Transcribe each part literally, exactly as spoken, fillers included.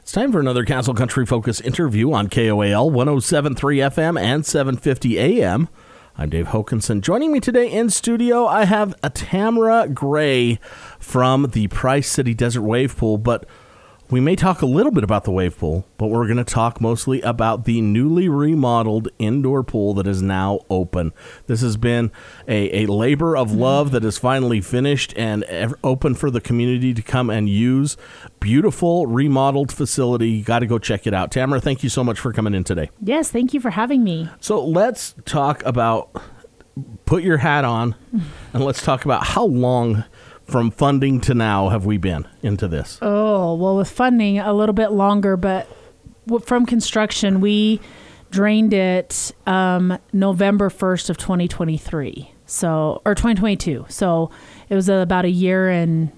It's time for another Castle Country Focus interview on K O A L one oh seven point three F M and seven fifty A M. I'm Dave Hokinson. Joining me today in studio, I have a Tamara Gray from the Price City Desert Wave Pool, but we may talk a little bit about the wave pool, but we're going to talk mostly about the newly remodeled indoor pool that is now open. This has been a, a labor of love that is finally finished and ev- open for the community to come and use. Beautiful remodeled facility. You got to go check it out. Tamara, thank you so much for coming in today. Yes, thank you for having me. So let's talk about, put your hat on, and let's talk about how long from funding to now have we been into this? Oh, well, with funding, a little bit longer, but from construction, we drained it um, November first of twenty twenty-three, so or twenty twenty-two. So it was about a year and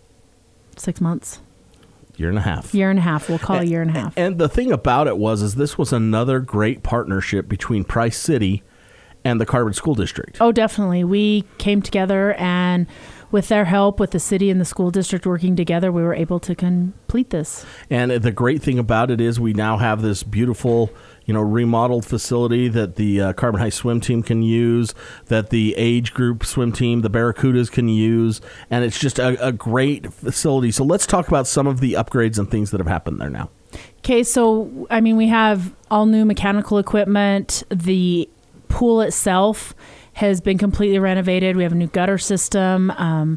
six months. Year and a half. Year and a half. We'll call it a year and a half. And the thing about it was, is this was another great partnership between Price City and the Carbon School District. Oh, definitely. We came together, and with their help, with the city and the school district working together, we were able to complete this. And the great thing about it is we now have this beautiful, you know, remodeled facility that the uh, Carbon High swim team can use, that the age group swim team, the Barracudas, can use, and it's just a, a great facility. So let's talk about some of the upgrades and things that have happened there now. Okay, so, I mean, we have all new mechanical equipment. The pool itself has been completely renovated. We have a new gutter system. Um,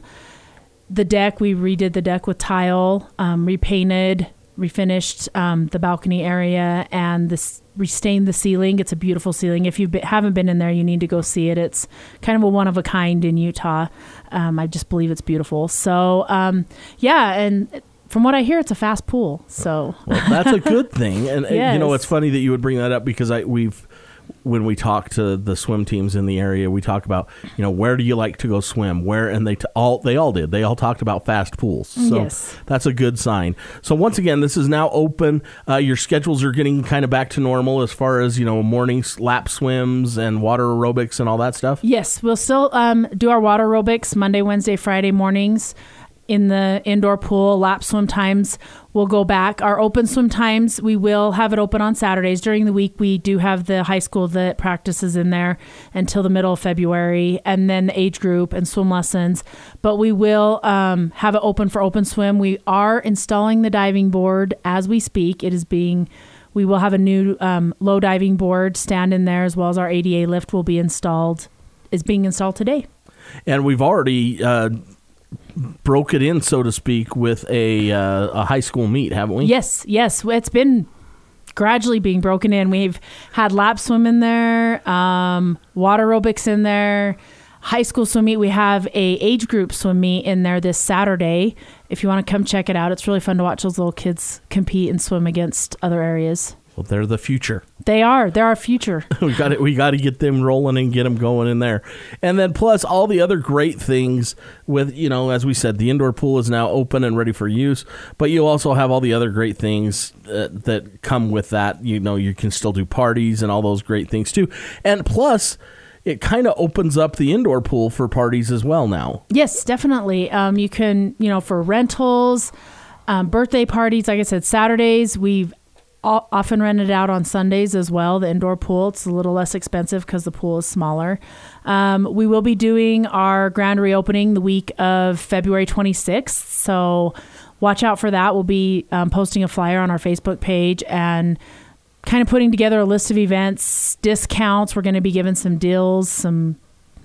the deck, we redid the deck with tile, um, repainted, refinished um, the balcony area, and this restained the ceiling. It's a beautiful ceiling. If you be, haven't been in there, you need to go see it. It's kind of a one of a kind in Utah. Um, I just believe it's beautiful. So, um, yeah, and from what I hear, it's a fast pool. So, well, that's a good thing. And, yes. you know, it's funny that you would bring that up because I we've. When we talk to the swim teams in the area, we talk about, you know, where do you like to go swim? Where? And they t- all they all did. They all talked about fast pools. So yes. That's a good sign. So once again, this is now open. Uh, your schedules are getting kind of back to normal as far as, you know, morning lap swims and water aerobics and all that stuff? Yes, we'll still um, do our water aerobics Monday, Wednesday, Friday mornings in the indoor pool. Lap swim times will go back. Our open swim times, we will have it open on Saturdays. During the week, we do have the high school that practices in there until the middle of February, and then the age group and swim lessons. But we will um, have it open for open swim. We are installing the diving board as we speak. It is being, we will have a new um, low diving board stand in there, as well as our A D A lift will be installed, is being installed today. And we've already uh, broke it in, so to speak, with a uh, a high school meet, haven't we? Yes, yes. It's been gradually being broken in. We've had lap swim in there, um, water aerobics in there, high school swim meet. We have a age group swim meet in there this Saturday. If you want to come check it out, it's really fun to watch those little kids compete and swim against other areas. Well, they're the future. They are. They're our future. we got to we got to get them rolling and get them going in there. And then plus all the other great things with, you know, as we said, the indoor pool is now open and ready for use. But you also have all the other great things uh, that come with that. You know, you can still do parties and all those great things too. And plus, it kind of opens up the indoor pool for parties as well now. Yes, definitely. Um, you can, you know, for rentals, um, birthday parties, like I said, Saturdays, we've often rented out on Sundays as well. The indoor pool, it's a little less expensive because the pool is smaller. Um, we will be doing our grand reopening the week of February twenty-sixth. So watch out for that. We'll be um, posting a flyer on our Facebook page and kind of putting together a list of events, discounts. We're going to be giving some deals, some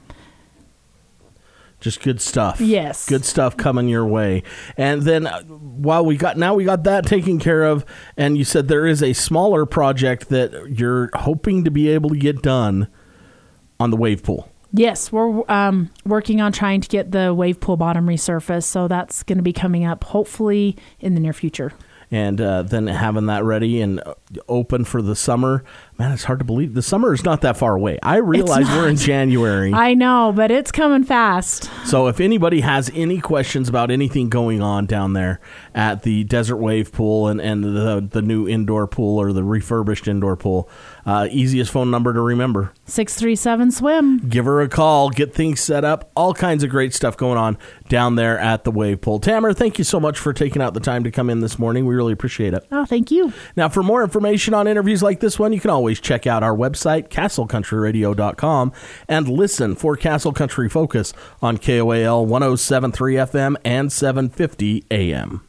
Just good stuff. Yes. Good stuff coming your way. And then uh, while we got, now we got that taken care of, and you said there is a smaller project that you're hoping to be able to get done on the wave pool. Yes, we're um, working on trying to get the wave pool bottom resurfaced. So that's going to be coming up hopefully in the near future. And uh, then having that ready and open for the summer Man, it's hard to believe. The summer is not that far away. I realize we're in January. I know, but it's coming fast. So if anybody has any questions about anything going on down there at the Desert Wave pool and, and the, the new indoor pool or the refurbished indoor pool, uh, easiest phone number to remember. six three seven swim. Give her a call. Get things set up. All kinds of great stuff going on down there at the Wave Pool. Tamara, thank you so much for taking out the time to come in this morning. We really appreciate it. Oh, thank you. Now, for more information on interviews like this one, you can always check out our website, castle country radio dot com, and listen for Castle Country Focus on K O A L one oh seven point three F M and seven fifty A M.